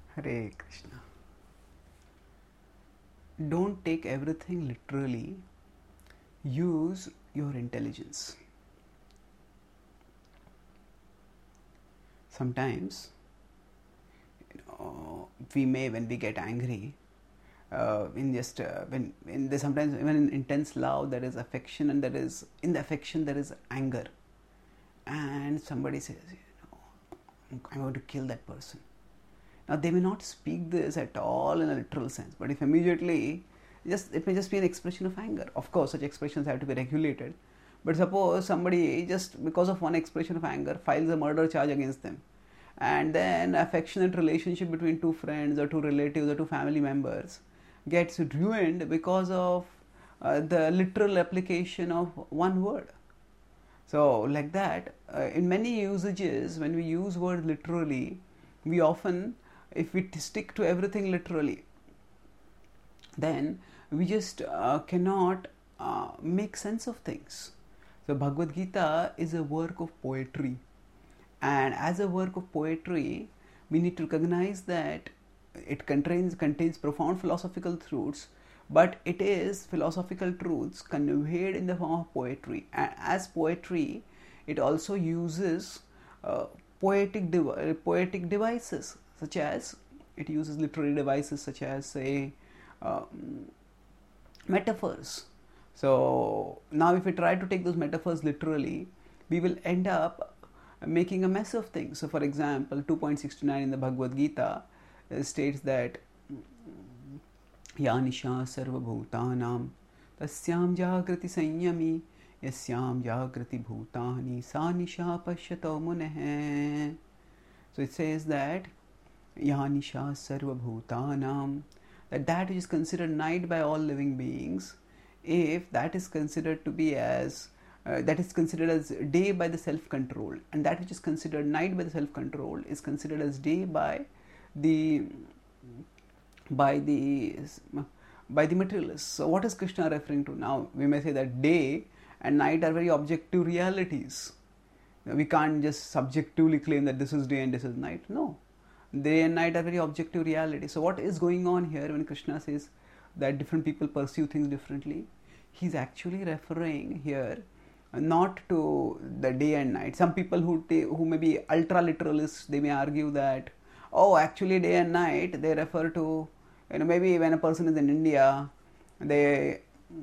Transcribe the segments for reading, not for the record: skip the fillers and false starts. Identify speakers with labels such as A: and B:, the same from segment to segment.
A: Hare Krishna. Don't take everything literally. Use your intelligence. Sometimes, we may, when we get angry, when there's sometimes even in intense love there is affection, and there is in the affection there is anger, and somebody says, I'm going to kill that person. Now they may not speak this at all in a literal sense, but if immediately it may just be an expression of anger. Of course, such expressions have to be regulated. But suppose somebody just because of one expression of anger files a murder charge against them, and then affectionate relationship between two friends or two relatives or two family members gets ruined because of the literal application of one word. So like that, in many usages, when we use word literally, we often, if we stick to everything literally, then we just cannot make sense of things. So Bhagavad Gita is a work of poetry, and as a work of poetry, we need to recognize that it contains profound philosophical truths, but it is philosophical truths conveyed in the form of poetry. And as poetry, it also uses poetic devices, such as it uses literary devices such as, say, metaphors. So now if we try to take those metaphors literally, we will end up making a mess of things. So for example, 2.69 in the Bhagavad Gita states that Ya nisha sarva bhutanam tasyam jagrati sanyami yasyam jagrati bhutani sa nisha pashyato muneh. So it says that Ya nisha sarva bhutanam, that which is considered night by all living beings, if that is considered to be as that is considered as day by the self-control, and that which is considered night by the self-control is considered as day by the materialists. So what is Krishna referring to? Now we may say that day and night are very objective realities. We can't just subjectively claim that this is day and this is night. No, day and night are very objective realities. So what is going on here when Krishna says that different people perceive things differently? He's actually referring here not to the day and night. Some people who may be ultra literalists, they may argue that, oh, actually day and night, they refer to, maybe when a person is in India, they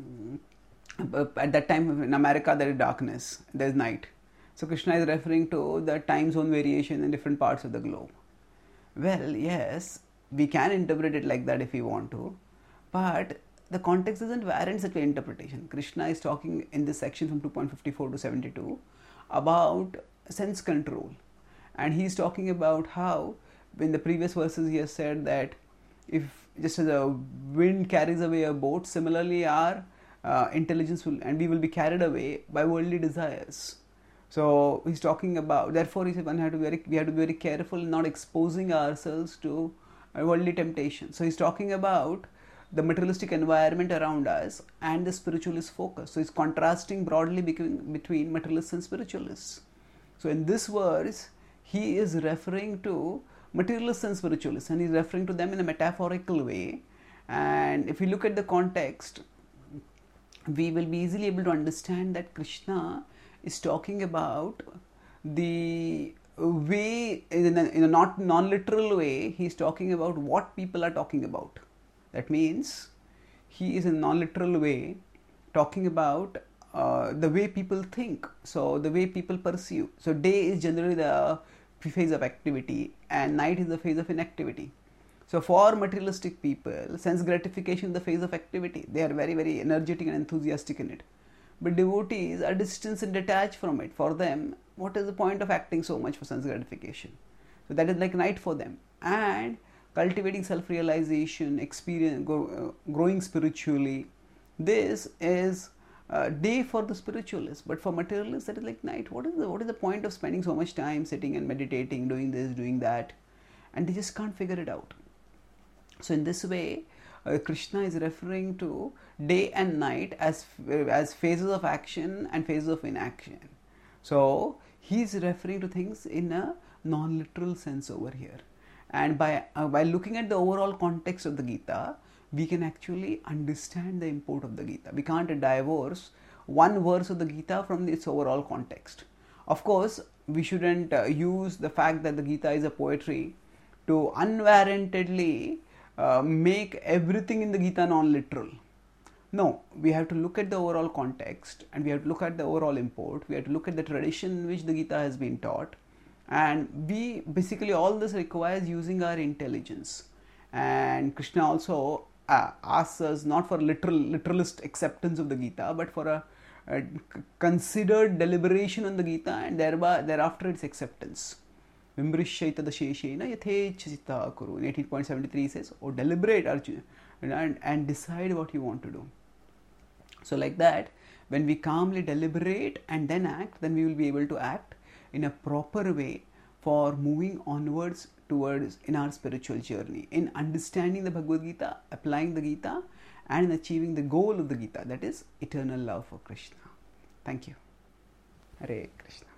A: at that time in America there is darkness, there is night. So Krishna is referring to the time zone variation in different parts of the globe. Well, yes, we can interpret it like that if we want to, but the context doesn't warrant such an interpretation. Krishna is talking in this section from 2.54 to 72 about sense control, and he is talking about how in the previous verses he has said that if just as a wind carries away a boat, similarly our intelligence will, and we will be carried away by worldly desires. So he's talking about, therefore he said we have to be very careful in not exposing ourselves to worldly temptation. So he's talking about the materialistic environment around us and the spiritualist focus. So he's contrasting broadly between materialists and spiritualists. So in this verse, he is referring to materialists and spiritualists, and he's referring to them in a metaphorical way. And if we look at the context, we will be easily able to understand that Krishna is talking about the way, in a not non-literal way, he's talking about what people are talking about. That means he is in a non-literal way talking about the way people think, so the way people perceive. So day is generally the phase of activity and night is the phase of inactivity. So for materialistic people, sense gratification is the phase of activity. They are very, very energetic and enthusiastic in it. But devotees are distant and detached from it. For them, what is the point of acting so much for sense gratification? So that is like night for them. And cultivating self-realization, experience, growing spiritually, this is day for the spiritualists. But for materialists, that is like night. What is the point of spending so much time sitting and meditating, doing this, doing that? And they just can't figure it out. So in this way, Krishna is referring to day and night as phases of action and phases of inaction. So he is referring to things in a non-literal sense over here. And by looking at the overall context of the Gita, we can actually understand the import of the Gita. We can't divorce one verse of the Gita from its overall context. Of course, we shouldn't use the fact that the Gita is a poetry to unwarrantedly make everything in the Gita non-literal. No, we have to look at the overall context, and we have to look at the overall import. We have to look at the tradition in which the Gita has been taught, and we basically, all this requires using our intelligence. And Krishna also asks us not for literalist acceptance of the Gita, but for a considered deliberation on the Gita, and thereafter its acceptance. Vimbrishyaita dasheshena yathechita kuru. In 18.73 says, oh, deliberate Arjuna, and decide what you want to do. So like that, when we calmly deliberate and then act, then we will be able to act in a proper way for moving onwards towards in our spiritual journey, in understanding the Bhagavad Gita, applying the Gita, and in achieving the goal of the Gita, that is eternal love for Krishna. Thank you. Hare Krishna.